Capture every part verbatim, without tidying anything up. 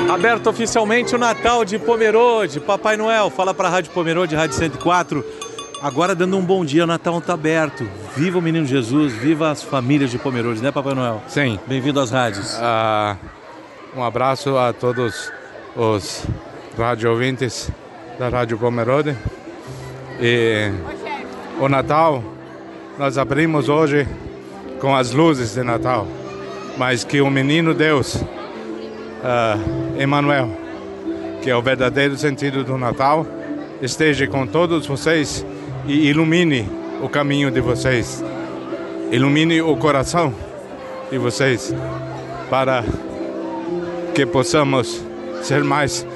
Aberto oficialmente o Natal de Pomerode. Papai Noel, fala para a Rádio Pomerode, Rádio cento e quatro. Agora dando um bom dia, o Natal está aberto. Viva o Menino Jesus, viva as famílias de Pomerode, né, Papai Noel? Sim. Bem-vindo às rádios. Uh, um abraço a todos os rádio ouvintes da Rádio Pomerode. E o Natal, nós abrimos hoje com as luzes de Natal, mas que o Menino Deus, uh, Emmanuel, que é o verdadeiro sentido do Natal, esteja com todos vocês e ilumine o caminho de vocês, ilumine o coração de vocês, para que possamos ser mais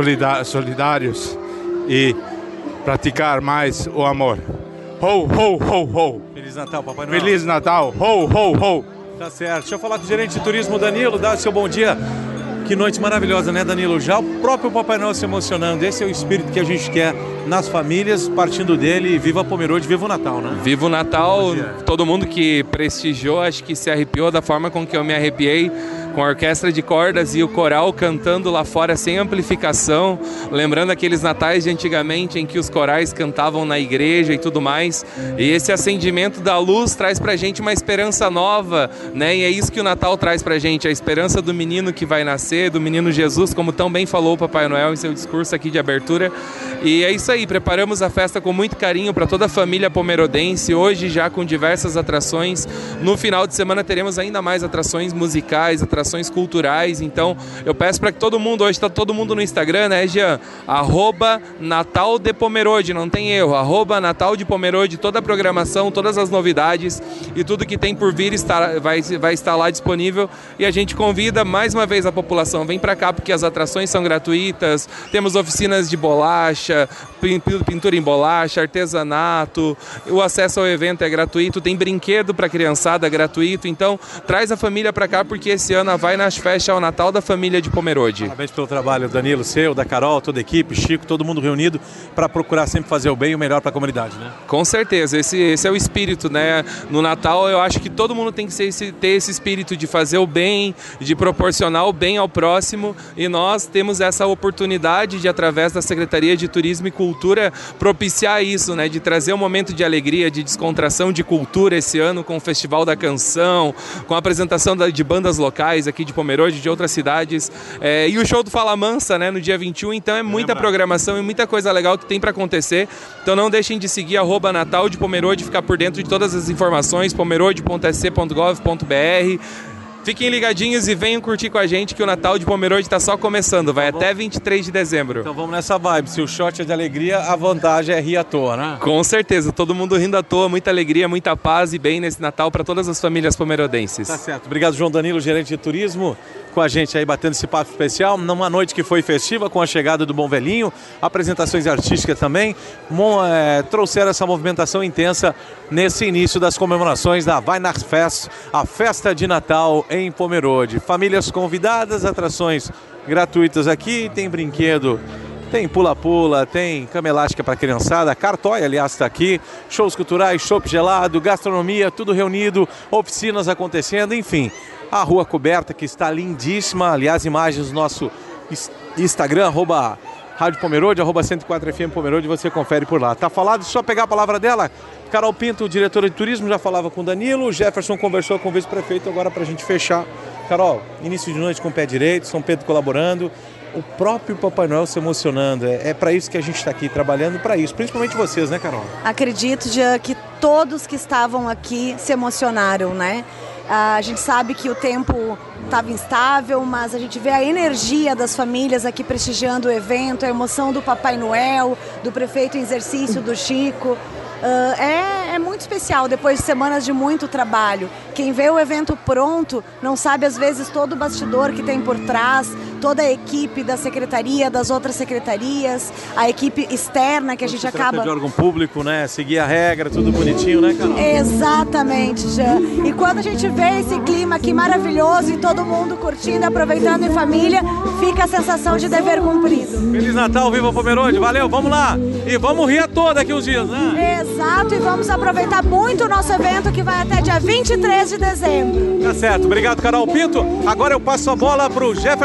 solidários e praticar mais o amor. Ho, ho, ho, ho. Feliz Natal, Papai Noel. Feliz Natal. Ho, ho, ho. Tá certo. Deixa eu falar com o gerente de turismo, Danilo. Dá o seu bom dia. Que noite maravilhosa, né, Danilo? Já o próprio Papai Noel se emocionando. Esse é o espírito que a gente quer nas famílias, partindo dele. Viva Pomerode, viva o Natal, né? Viva o Natal. Todo mundo que prestigiou, acho que se arrepiou da forma com que eu me arrepiei, com a orquestra de cordas e o coral cantando lá fora sem amplificação, lembrando aqueles natais de antigamente em que os corais cantavam na igreja e tudo mais. E esse acendimento da luz traz pra gente uma esperança nova, né? E é isso que o Natal traz pra gente, a esperança do menino que vai nascer, do menino Jesus, como tão bem falou o Papai Noel em seu discurso aqui de abertura. E é isso aí, preparamos a festa com muito carinho para toda a família pomerodense, hoje já com diversas atrações. No final de semana teremos ainda mais atrações musicais, atrações ações culturais, então eu peço para que todo mundo, hoje está todo mundo no Instagram, né, Jean? Arroba Natal de Pomerode, não tem erro, arroba Natal de Pomerode, toda a programação, todas as novidades e tudo que tem por vir está, vai, vai estar lá disponível, e a gente convida mais uma vez a população, vem para cá porque as atrações são gratuitas, temos oficinas de bolacha, pintura em bolacha, artesanato, o acesso ao evento é gratuito, tem brinquedo para criançada gratuito, então traz a família para cá porque esse ano vai nas festas ao Natal da família de Pomerode. Parabéns pelo trabalho, Danilo, seu, da Carol, toda a equipe, Chico, todo mundo reunido para procurar sempre fazer o bem e o melhor para a comunidade, né? Com certeza, esse, esse é o espírito, né? No Natal eu acho que todo mundo tem que ser esse, ter esse espírito de fazer o bem, de proporcionar o bem ao próximo, e nós temos essa oportunidade de, através da Secretaria de Turismo e Cultura, propiciar isso, né? De trazer um momento de alegria, de descontração, de cultura esse ano com o Festival da Canção, com a apresentação de bandas locais aqui de Pomerode, de outras cidades, é, e o show do Fala Mansa, né, no dia vinte e um, então é muita programação e muita coisa legal que tem para acontecer, então não deixem de seguir arroba Natal de Pomerode, ficar por dentro de todas as informações, pomerode ponto s c ponto gov ponto b r. Fiquem ligadinhos e venham curtir com a gente que o Natal de Pomerode está só começando, vai tá até vinte e três de dezembro. Então vamos nessa vibe, se o shot é de alegria, a vantagem é rir à toa, né? Com certeza, todo mundo rindo à toa, muita alegria, muita paz e bem nesse Natal para todas as famílias pomerodenses. Tá certo, obrigado João Danilo, gerente de turismo, com a gente aí batendo esse papo especial, numa noite que foi festiva com a chegada do Bom Velhinho, apresentações artísticas também, Bom, é, trouxeram essa movimentação intensa nesse início das comemorações da Weihnachtsfest, a festa de Natal em Pomerode. Famílias convidadas, atrações gratuitas aqui, tem brinquedo, tem pula-pula, tem cama elástica para criançada, Cartoy, aliás, está aqui, shows culturais, chopp gelado, gastronomia, tudo reunido, oficinas acontecendo, enfim. A rua coberta que está lindíssima, aliás, imagens do nosso Instagram, arroba Rádio Pomerode, arroba cento e quatro F M Pomerode, você confere por lá. Tá falado, só pegar a palavra dela. Carol Pinto, diretora de turismo, já falava com o Danilo, o Jefferson conversou com o vice-prefeito, agora para a gente fechar. Carol, início de noite com o pé direito, São Pedro colaborando, o próprio Papai Noel se emocionando, é, é para isso que a gente está aqui, trabalhando para isso, principalmente vocês, né, Carol? Acredito, Jean, que todos que estavam aqui se emocionaram, né? A gente sabe que o tempo estava instável, mas a gente vê a energia das famílias aqui prestigiando o evento, a emoção do Papai Noel, do prefeito em exercício, do Chico. Uh, é, é muito especial, depois de semanas de muito trabalho. Quem vê o evento pronto não sabe às vezes todo o bastidor que tem por trás, toda a equipe da secretaria, das outras secretarias, a equipe externa que a gente acaba... de órgão público, né? Seguir a regra, tudo bonitinho, né, Carol? Exatamente, Jean. E quando a gente vê esse clima aqui maravilhoso e todo mundo curtindo, aproveitando em família, fica a sensação de dever cumprido. Feliz Natal, viva Pomerode, valeu, vamos lá! E vamos rir à toa daqui uns dias, né? Exato, e vamos aproveitar muito o nosso evento que vai até dia vinte e três de dezembro. Tá certo, obrigado, Carol Pinto. Agora eu passo a bola pro Jefferson Rodrigues.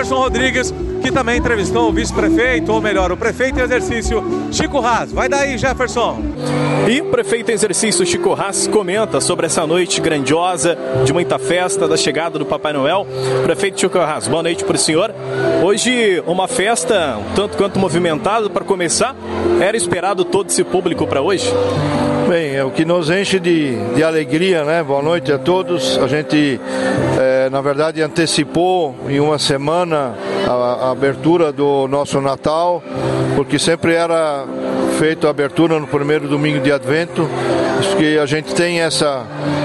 Rodrigues, que também entrevistou o vice-prefeito, ou melhor, o prefeito em exercício, Chico Haas. Vai daí, Jefferson. E o prefeito em exercício, Chico Haas, comenta sobre essa noite grandiosa, de muita festa, da chegada do Papai Noel. Prefeito Chico Haas, boa noite para o senhor. Hoje, uma festa um tanto quanto movimentada para começar. Era esperado todo esse público para hoje? Bem, é o que nos enche de, de alegria, né? Boa noite a todos. A gente, é, na verdade, antecipou em uma semana a, a abertura do nosso Natal, porque sempre era feita a abertura no primeiro domingo de Advento. Isso que a gente tem essa...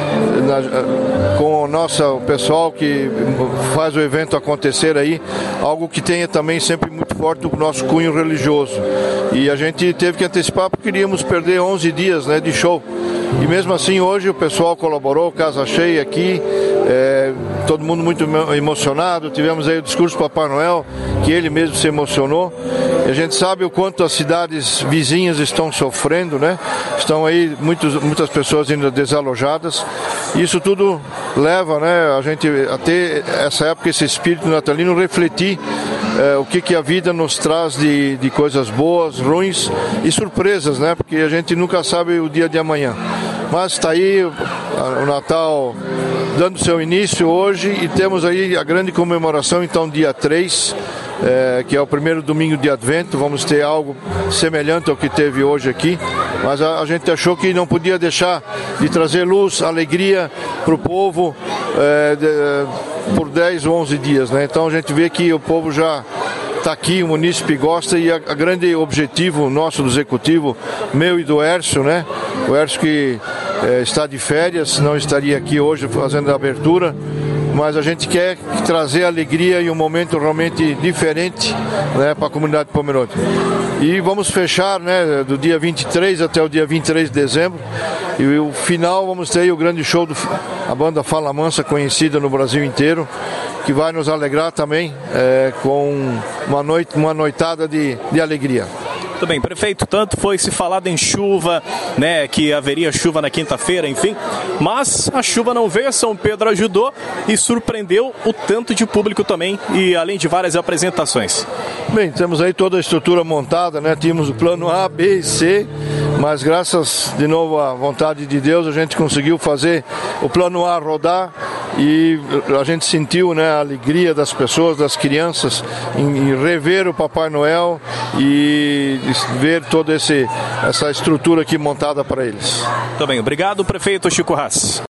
Na, com o nosso o pessoal que faz o evento acontecer aí, algo que tenha também sempre muito forte o nosso cunho religioso. E a gente teve que antecipar porque queríamos perder onze dias, né, de show. E mesmo assim hoje o pessoal colaborou, casa cheia aqui, é, todo mundo muito emocionado. Tivemos aí o discurso do Papai Noel, que ele mesmo se emocionou. E a gente sabe o quanto as cidades vizinhas estão sofrendo, né? Estão aí muitos, muitas pessoas ainda desalojadas. Isso tudo leva, né, a gente a ter essa época, esse espírito natalino, refletir é, o que, que a vida nos traz de, de coisas boas, ruins e surpresas, né? Porque a gente nunca sabe o dia de amanhã. Mas está aí o, o Natal dando seu início hoje e temos aí a grande comemoração, então, dia três, é, que é o primeiro domingo de Advento. Vamos ter algo semelhante ao que teve hoje aqui, mas a, a gente achou que não podia deixar de trazer luz, alegria para o povo é, de, por dez ou onze dias, né? Então a gente vê que o povo já está aqui, o munícipe gosta, e a, a grande objetivo nosso do executivo, meu e do Hércio, né? O Hércio que é, está de férias, não estaria aqui hoje fazendo a abertura, mas a gente quer trazer alegria e um momento realmente diferente, né, para a comunidade de Pomerode. E vamos fechar, né, do dia vinte e três até o dia vinte e três de dezembro, e o final vamos ter aí o grande show da banda Fala Mansa, conhecida no Brasil inteiro, que vai nos alegrar também é, com uma, noite, uma noitada de, de alegria. Muito bem, prefeito, tanto foi se falado em chuva, né, que haveria chuva na quinta-feira, enfim, mas a chuva não veio, São Pedro ajudou e surpreendeu o tanto de público também, e além de várias apresentações. Bem, temos aí toda a estrutura montada, né, tínhamos o plano A, B e C, mas graças de novo à vontade de Deus a gente conseguiu fazer o plano A rodar e a gente sentiu, né, a alegria das pessoas, das crianças em, em rever o Papai Noel e ver toda esse, essa estrutura aqui montada para eles. Muito bem, obrigado, prefeito Chico Haas.